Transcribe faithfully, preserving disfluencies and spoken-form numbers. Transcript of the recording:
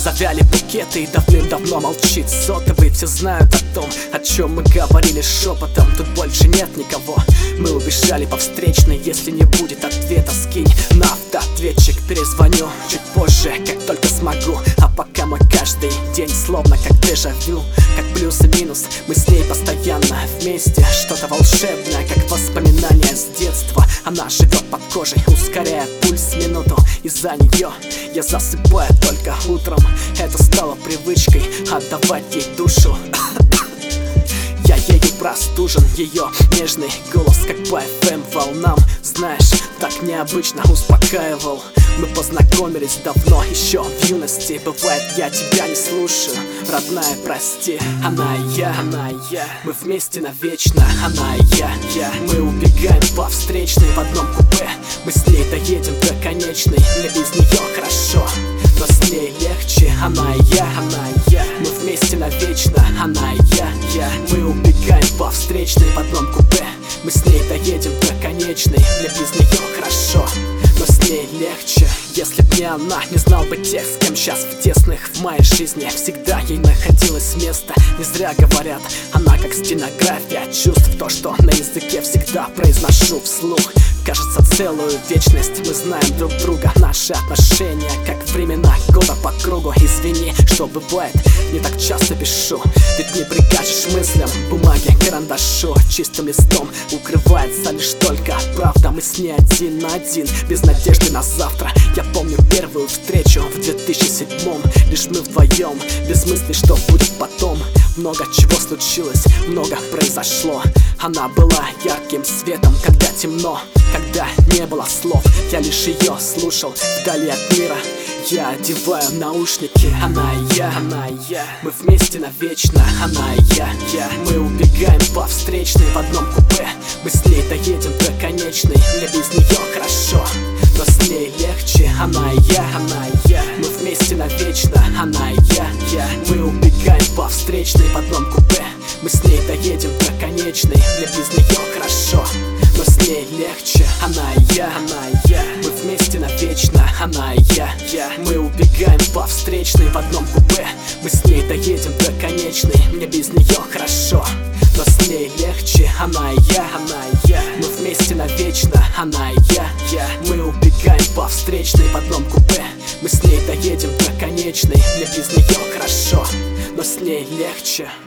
завяли букеты и давным-давно молчит сотовый. Все знают о том, о чем мы говорили шепотом. Тут больше нет никого, мы убежали по встречной. Если не будет ответа, скинь на автоответчик. Перезвоню чуть позже, как только смогу. А пока мой каждый день словно как дежавю, как плюс и минус, мы с ней постоянно вместе. Что-то волшебное, как воспоминание с детства. Она живет под кожей, ускоряет пульс минуту. Из-за нее я засыпаю только утром. Это стало привычкой отдавать ей душу. Я ею простужен, ее нежный голос как по эф эм волнам, знаешь, так необычно успокаивал. Мы познакомились давно, еще в юности. Бывает, я тебя не слушаю, родная, прости. Она и я, она и я, мы вместе навечно. Она и я, я, мы убегаем по встречной в одном купе. Мы с ней доедем до конечной, мне без нее хорошо, но с ней легче. Она и я, она и я, мы вместе навечно. Она и я, я, мы убегаем по встречной в одном купе. Мы с ней доедем до конечной, мне без нее хорошо, но с ней легче. Если б не она, не знал бы тех, с кем сейчас в тесных в моей жизни. Всегда ей находилось место, не зря говорят, она как стенография чувств. То, что на языке всегда произношу вслух. Кажется, целую вечность мы знаем друг друга. Наши отношения, как времена года по кругу. Извини, что бывает, не так часто пишу, ведь не прикажешь мыслям, бумаге, карандашу. Чистым листом укрывается лишь только правда. Мы с ней один на один, без надежды на завтра. Я помню первую встречу в две тысячи седьмом. Лишь мы вдвоем, без мысли, что будет потом. Много чего случилось, много произошло. Она была ярким светом, когда темно, когда не было слов. Я лишь ее слушал вдали от мира. Я одеваю наушники. Она и я, она и я, мы вместе навечно. Она и я, я, мы убегаем по встречной в одном купе. Мы с ней доедем до конечной, мне без нее хорошо, но с ней легче. Она и я, она и я, мы вместе навечно. Она и я, я, мы убегаем по встречной в одном купе. Мы с ней доедем до конечной, мне без нее хорошо, но с ней легче. Она и я, она и я, мы вместе навечно. Она и я, я, мы убегаем по встречной в одном купе. Мы с ней доедем до конечной, мне без нее хорошо, но с ней легче. Она и я, она и я, мы вместе навечно. Она и я, я, мы убегаем по встречной в одном купе. Мы с ней доедем до конечной, мне без нее хорошо, но с ней легче.